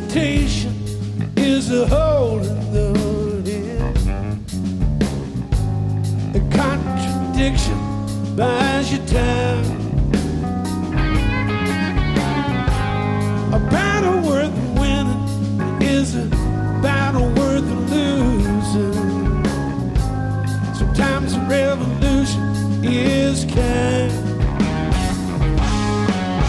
hesitation is a hole in the head. A contradiction buys you time. A